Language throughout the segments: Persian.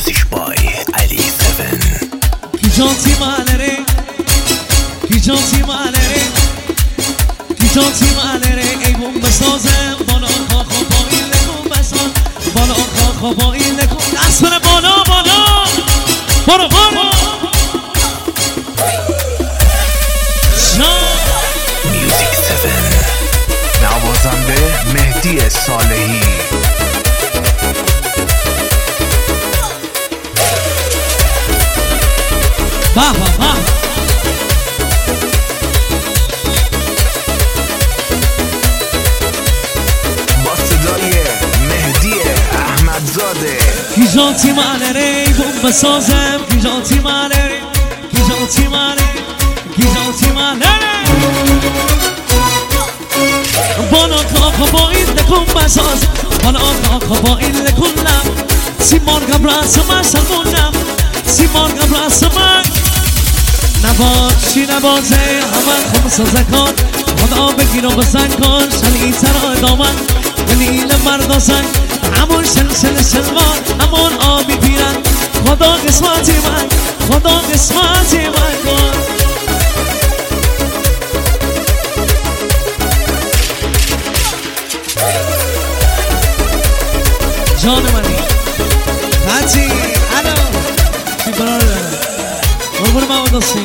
Music by Ali 7. کی جانتی مالره کی جانتی مالره کی جانتی مالره ای بوم بسازم بالا خاخو با این لکن بساز بالا خاخو با این لکن دست بره بالا بالا برو برو Music 7 نوازنده مهدی صالحی. با صدای مهدی احمدزاده. کی جانتی مالره ای بوم بسازم کی جانتی مالره کی جانتی مالره کی جانتی مالره بالا خاخو با این لکن بساز بالا خاخو با این لکن لب سیمان قبرس من سلمونم سیمان قبرس من نباشی نبازه همه خمسا زکان خدا بگیر و بزن کن شلی ترا دامن دلیل مردازن همون شل شلوان همون آبی پیرن خدا قسمتی من خدا قسمتی من کن جان منی خطی الو چی براره قربون مامداستی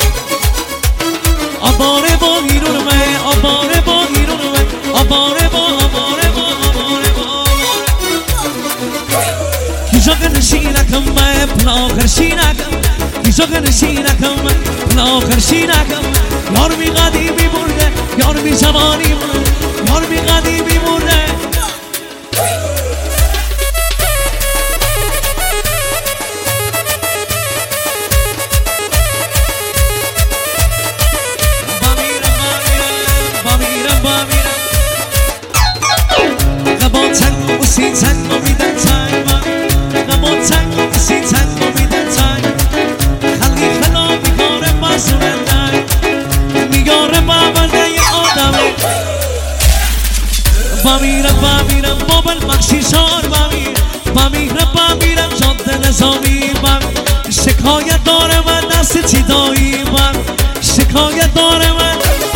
آباره با گیرون من آباره با گیرون من آباره با کیجا کنشینکم من پلا خرشینکم کیجا کنشینکم من پلا خرشینکم یار بی قدیمی مرده یار بی جوانی من یار بی قدیمی مرده سی تنگو میدن تنگ نمون تنگو سی تنگو میدن تنگ خلی خلا میگاره مزونه ننگ میگاره باورده یه آدمه بمیرم بابل مخشیشار بمیرم جاده نظامی شکایت داره من دست چی دایی شکایت داره من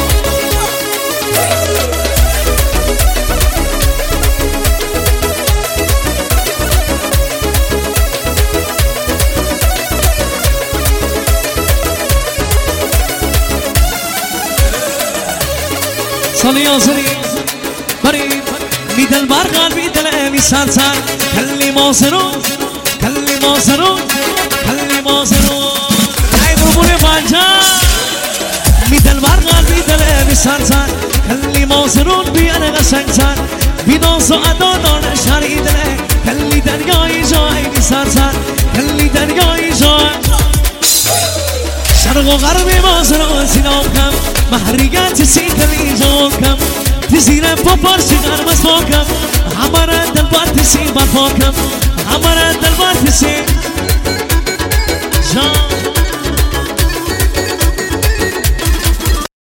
سالی آزری بریم میدل برقل میدل امی سرسر کلی مازرون ای قربون بانجا میدل برقل میدل امی سرسر کلی مازرون بیانه قشنگتر بیناز و ادا دانه شری دله کلی دریایی جایی بی سرسر کلی دریایی جایی شرق و غربی مازرون سینام کم محریت سیدلی جوان کم تزیر پاپار شگر مسوا کم همه دل بار تسی برپا کم همه دل بار تسی جان